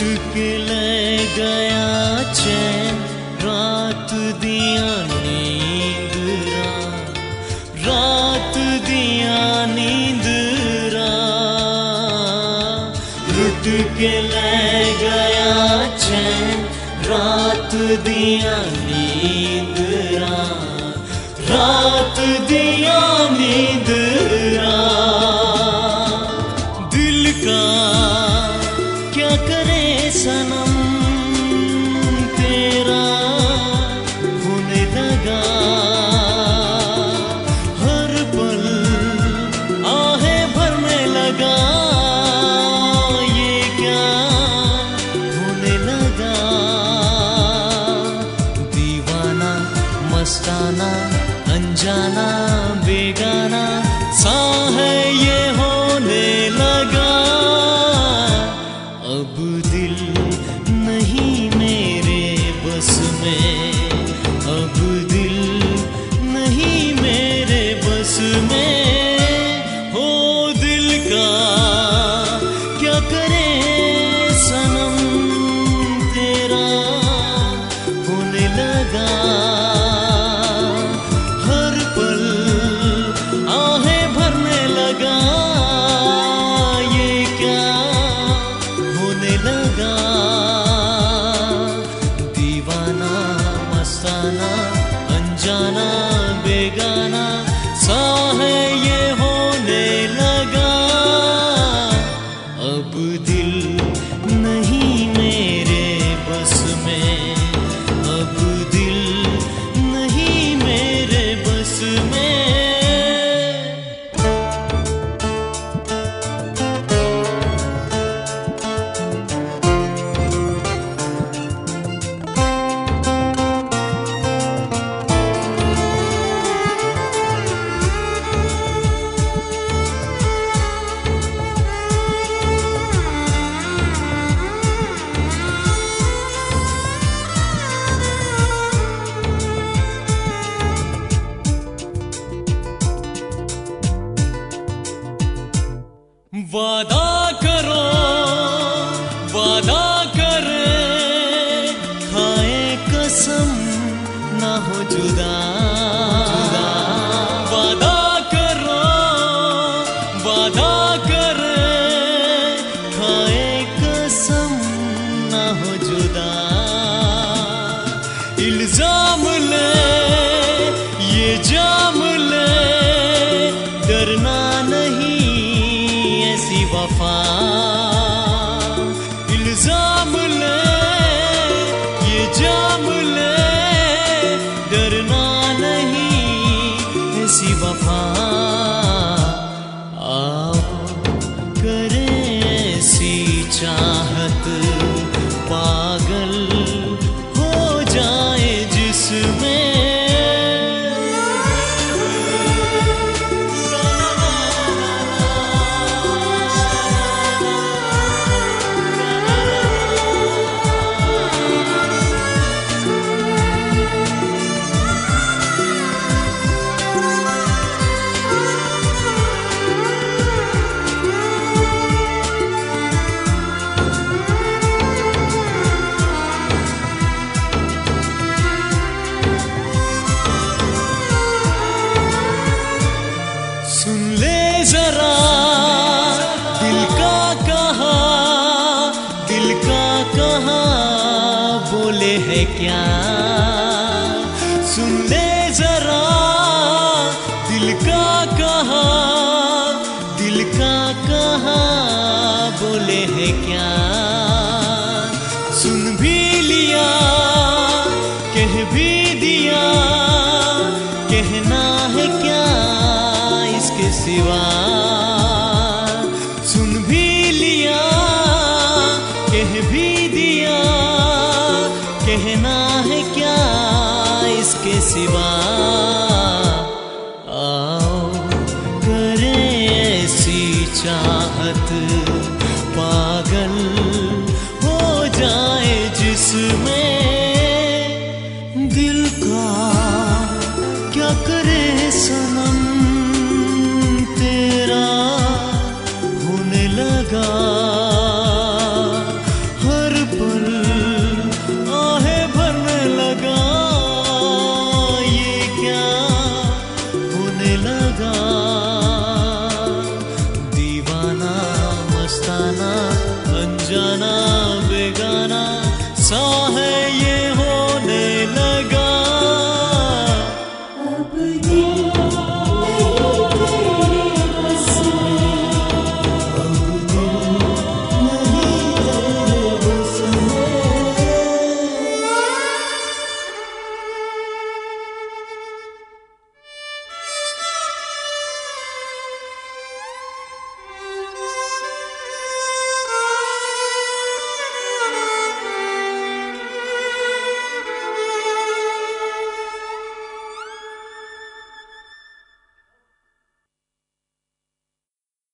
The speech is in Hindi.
के ले गया चैन रात दिया नींद रात दिया नींद लुट के ले गया चैन रात दिया नींद रात दिया नींद दिल का क्या करे सनम तेरा होने लगा हर पल आहें भरने लगा ये क्या होने लगा दीवाना मस्ताना अनजाना बेगाना सा है ये होने लगा अब दिल नहीं मेरे बस में अब दिल नहीं मेरे बस में हो दिल का क्या करे सनम तेरा होने लगा हर पल आहें भरने लगा ये क्या होने लगा दीवाना मस्ताना अनजाना बेगाना सा है ये होने लगा अब दिल नहीं मेरे बस में अब दिल नहीं मेरे बस में वादा करो वादा करे खाए कसम ना हो जुदा वादा करो वादा करे खाए कसम ना हो जुदा इल्जाम ले ये जाम ले डरना नहीं ऐसी वफा इल्जाम ले ये जाम ले डरना नहीं ऐसी वफा आओ करें ऐसी चाहत पागल हो जाए जिसमें सुन ले जरा दिल का कहा बोले है क्या सुन ले जरा दिल का कहा बोले है क्या सुन भी लिया कह भी दिया कहना है क्या इसके सिवा सुन भी लिया कह भी दिया कहना है क्या इसके सिवा आओ करें ऐसी चाहत पा